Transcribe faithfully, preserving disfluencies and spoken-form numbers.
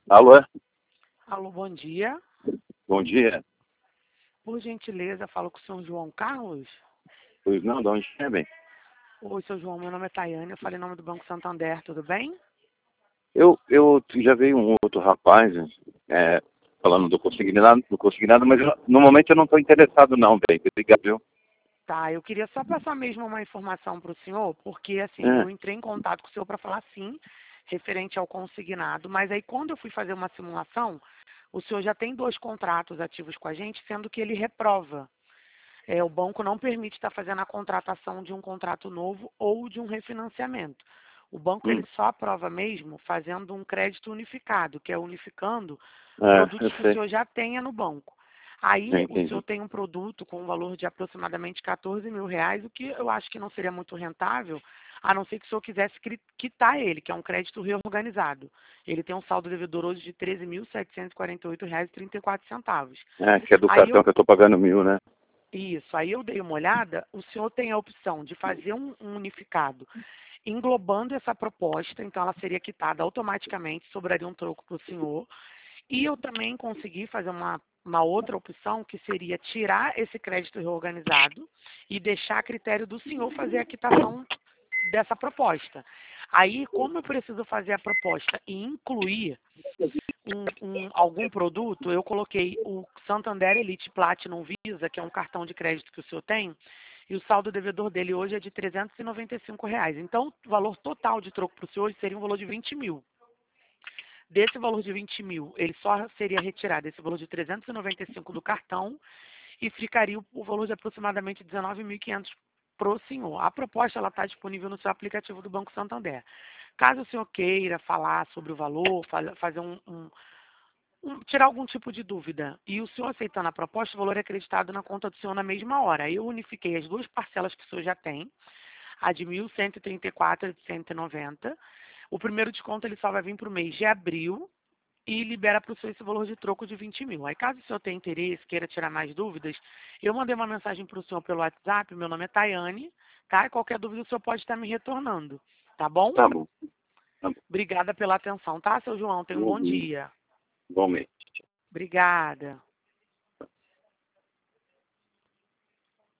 Alô? Alô, bom dia. Bom dia. Por gentileza, falo com o senhor João Carlos. Pois não, de onde é, bem? Oi, seu João, meu nome é Tayane, eu falei em nome do Banco Santander, tudo bem? Eu, eu já veio um outro rapaz é, falando do consignado, do consignado, mas eu, no momento eu não estou interessado não, bem. Obrigado, viu? Tá, eu queria só passar mesmo uma informação para o senhor, porque assim, É, eu entrei em contato com o senhor para falar sim, referente ao consignado, mas aí quando eu fui fazer uma simulação, o senhor já tem dois contratos ativos com a gente, sendo que ele reprova. É, o banco não permite estar fazendo a contratação de um contrato novo ou de um refinanciamento. O banco hum, ele só aprova mesmo fazendo um crédito unificado, que é unificando é, eu produtos que o sei. senhor já tenha no banco. Eu Aí o senhor entendi. tem um produto com um valor de aproximadamente quatorze mil reais, o que eu acho que não seria muito rentável, a não ser que o senhor quisesse cri- quitar ele, que é um crédito reorganizado. Ele tem um saldo devedor hoje de treze mil setecentos e quarenta e oito reais e trinta e quatro centavos. É, que é do Aí cartão eu que eu estou pagando mil, né? isso, aí eu dei uma olhada, o senhor tem a opção de fazer um, um unificado englobando essa proposta, então ela seria quitada automaticamente, sobraria um troco para o senhor, e eu também consegui fazer uma, uma outra opção, que seria tirar esse crédito reorganizado e deixar a critério do senhor fazer a quitação dessa proposta. Aí, como eu preciso fazer a proposta e incluir um, um- algum produto, eu coloquei o Santander Elite Platinum Visa, que é um cartão de crédito que o senhor tem, e o saldo devedor dele hoje é de trezentos e noventa e cinco reais. Então, o valor total de troco para o senhor hoje seria um valor de vinte mil. Desse valor de vinte mil, ele só seria retirado esse valor de trezentos e noventa e cinco do cartão e ficaria o, o valor de aproximadamente dezenove mil e quinhentos para o senhor. A proposta está disponível no seu aplicativo do Banco Santander. Caso o senhor queira falar sobre o valor, fa- fazer um, um um- tirar algum tipo de dúvida e o senhor aceitando a proposta, o valor é acreditado na conta do senhor na mesma hora. Eu unifiquei as duas parcelas que o senhor já tem, a de mil cento e trinta e quatro e a de cento e noventa. O primeiro desconto ele só vai vir para o mês de abril e libera para o senhor esse valor de troco de vinte mil. Aí, caso o senhor tenha interesse, queira tirar mais dúvidas, eu mandei uma mensagem para o senhor pelo WhatsApp, meu nome é Tayane, tá? E qualquer dúvida o senhor pode estar me retornando, tá bom? Tá bom. Tá bom. Obrigada pela atenção, tá, seu João? Tenha um bom Uhum. dia. Igualmente. Obrigada.